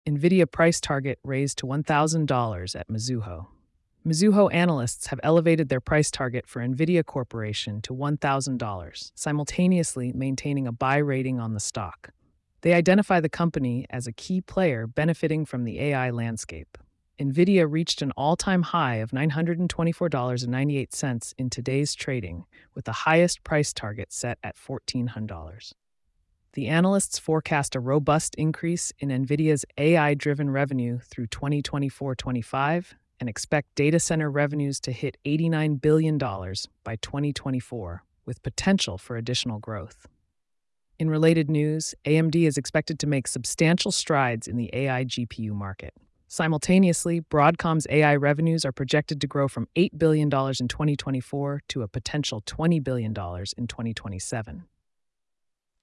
NVIDIA price target raised to $1,000 at Mizuho. Mizuho analysts have elevated their price target for NVIDIA Corporation to $1,000, simultaneously maintaining a buy rating on the stock. They identify the company as a key player benefiting from the AI landscape. NVIDIA reached an all-time high of $924.98 in today's trading, with the highest price target set at $1,400. The analysts forecast a robust increase in NVIDIA's AI-driven revenue through 2024-25 and expect data center revenues to hit $89 billion by 2024, with potential for additional growth. In related news, AMD is expected to make substantial strides in the AI GPU market. Simultaneously, Broadcom's AI revenues are projected to grow from $8 billion in 2024 to a potential $20 billion in 2027.